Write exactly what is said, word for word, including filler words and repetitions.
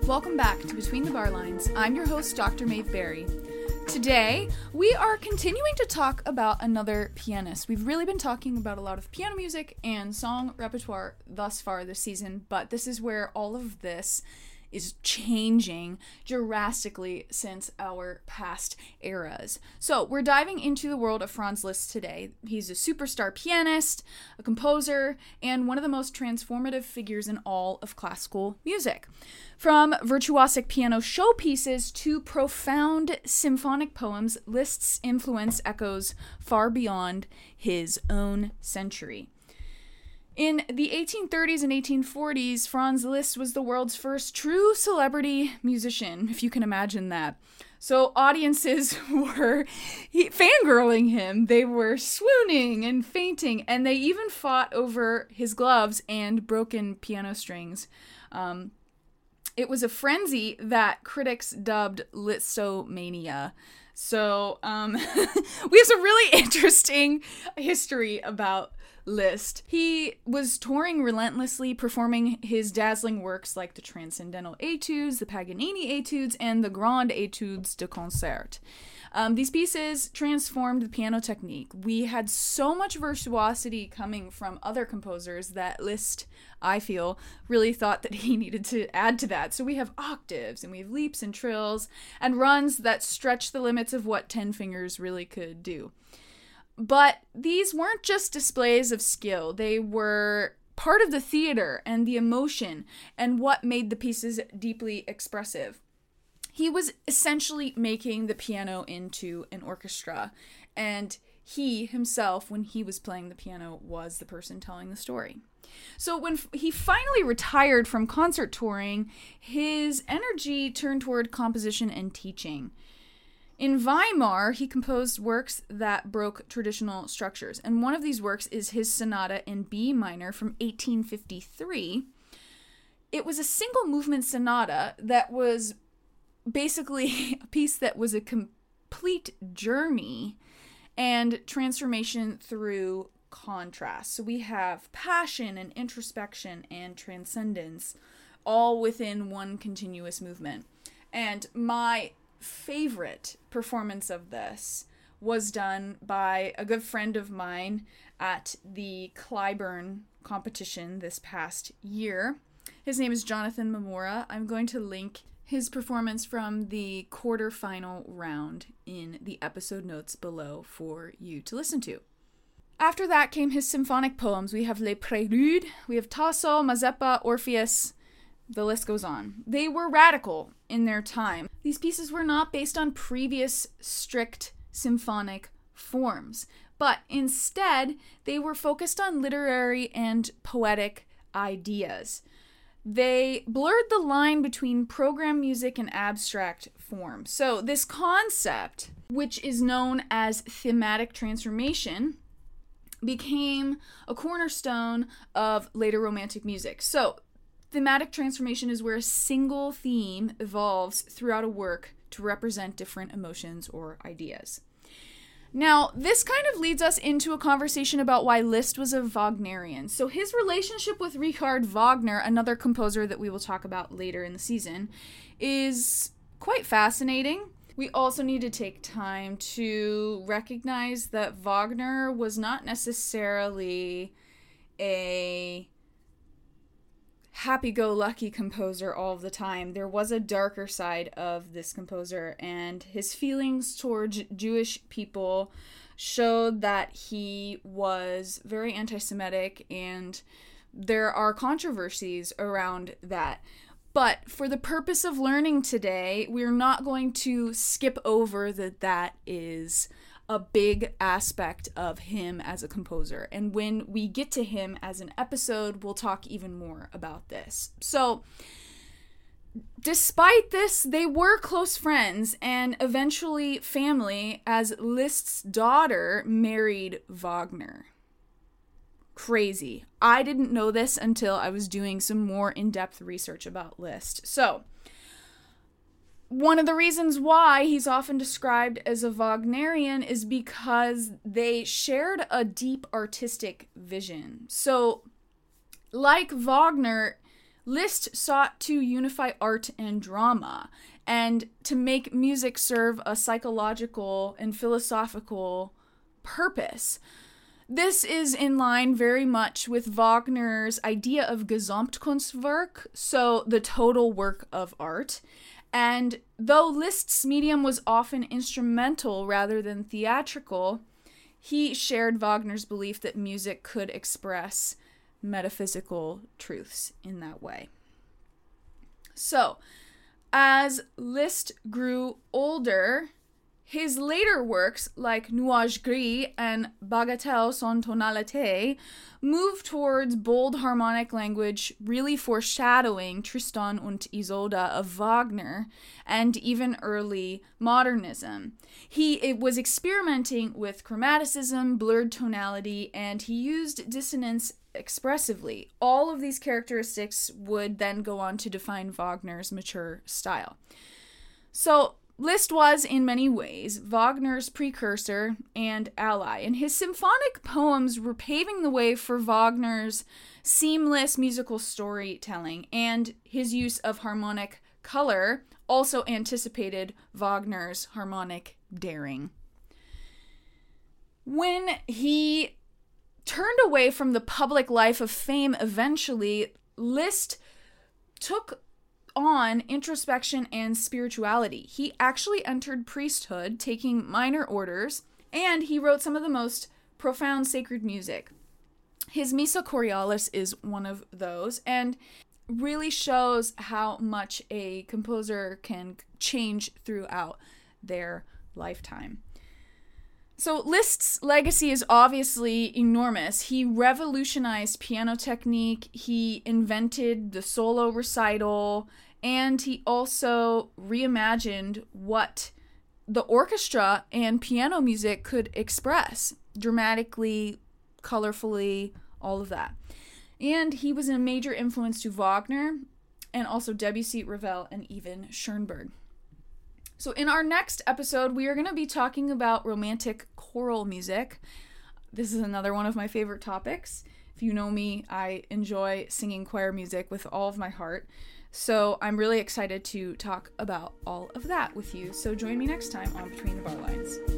Welcome back to Between the Bar Lines. I'm your host, Doctor Maeve Berry. Today, we are continuing to talk about another pianist. We've really been talking about a lot of piano music and song repertoire thus far this season, but this is where all of this is changing drastically since our past eras. So we're diving into the world of Franz Liszt today. He's a superstar pianist, a composer, and one of the most transformative figures in all of classical music. From virtuosic piano showpieces to profound symphonic poems, Liszt's influence echoes far beyond his own century. In the eighteen thirties and eighteen forties, Franz Liszt was the world's first true celebrity musician, if you can imagine that. So audiences were he, fangirling him, they were swooning and fainting, and they even fought over his gloves and broken piano strings. Um, it was a frenzy that critics dubbed Lisztomania. So um, we have some really interesting history about Liszt. He was touring relentlessly, performing his dazzling works like the Transcendental Etudes, the Paganini Etudes, and the Grand Etudes de Concert. Um, these pieces transformed the piano technique. We had so much virtuosity coming from other composers that Liszt, I feel, really thought that he needed to add to that. So we have octaves, and we have leaps and trills, and runs that stretch the limits of what ten fingers really could do. But these weren't just displays of skill. They were part of the theater and the emotion and what made the pieces deeply expressive. He was essentially making the piano into an orchestra, and he himself, when he was playing the piano, was the person telling the story. So when f- he finally retired from concert touring, his energy turned toward composition and teaching. In Weimar, he composed works that broke traditional structures, and one of these works is his sonata in B minor from eighteen fifty-three. It was a single movement sonata that was basically a piece that was a complete journey and transformation through contrast. So we have passion and introspection and transcendence all within one continuous movement. And my favorite performance of this was done by a good friend of mine at the Clyburn competition this past year. His name is Jonathan Mamora. I'm going to link his performance from the quarterfinal round in the episode notes below for you to listen to. After that came his symphonic poems. We have Les Préludes, we have Tasso, Mazeppa, Orpheus. The list goes on. They were radical in their time. These pieces were not based on previous strict symphonic forms, but instead they were focused on literary and poetic ideas. They blurred the line between program music and abstract form. So this concept, which is known as thematic transformation, became a cornerstone of later Romantic music. So thematic transformation is where a single theme evolves throughout a work to represent different emotions or ideas. Now, this kind of leads us into a conversation about why Liszt was a Wagnerian. So his relationship with Richard Wagner, another composer that we will talk about later in the season, is quite fascinating. We also need to take time to recognize that Wagner was not necessarily a happy-go-lucky composer all of the time. There was a darker side of this composer, and his feelings towards Jewish people showed that he was very anti-Semitic, and there are controversies around that. But for the purpose of learning today, we're not going to skip over that that is a big aspect of him as a composer. And when we get to him as an episode, we'll talk even more about this. So, despite this, they were close friends and eventually family, as Liszt's daughter married Wagner. Crazy. I didn't know this until I was doing some more in-depth research about Liszt. So, one of the reasons why he's often described as a Wagnerian is because they shared a deep artistic vision. So, like Wagner, Liszt sought to unify art and drama and to make music serve a psychological and philosophical purpose. This is in line very much with Wagner's idea of Gesamtkunstwerk, so the total work of art. And though Liszt's medium was often instrumental rather than theatrical, he shared Wagner's belief that music could express metaphysical truths in that way. So, as Liszt grew older, his later works, like Nuages Gris and Bagatelle sans tonalité, move towards bold harmonic language, really foreshadowing Tristan und Isolde of Wagner and even early modernism. He it was experimenting with chromaticism, blurred tonality, and he used dissonance expressively. All of these characteristics would then go on to define Wagner's mature style. So, Liszt was, in many ways, Wagner's precursor and ally, and his symphonic poems were paving the way for Wagner's seamless musical storytelling, and his use of harmonic color also anticipated Wagner's harmonic daring. When he turned away from the public life of fame eventually, Liszt took on introspection and spirituality. He actually entered priesthood, taking minor orders, and he wrote some of the most profound sacred music. His Missa Choralis is one of those, and really shows how much a composer can change throughout their lifetime. So Liszt's legacy is obviously enormous. He revolutionized piano technique, he invented the solo recital, and he also reimagined what the orchestra and piano music could express, dramatically, colorfully, all of that. And he was a major influence to Wagner, and also Debussy, Ravel, and even Schoenberg. So in our next episode, we are going to be talking about romantic choral music. This is another one of my favorite topics. If you know me, I enjoy singing choir music with all of my heart. So I'm really excited to talk about all of that with you. So join me next time on Between the Bar Lines.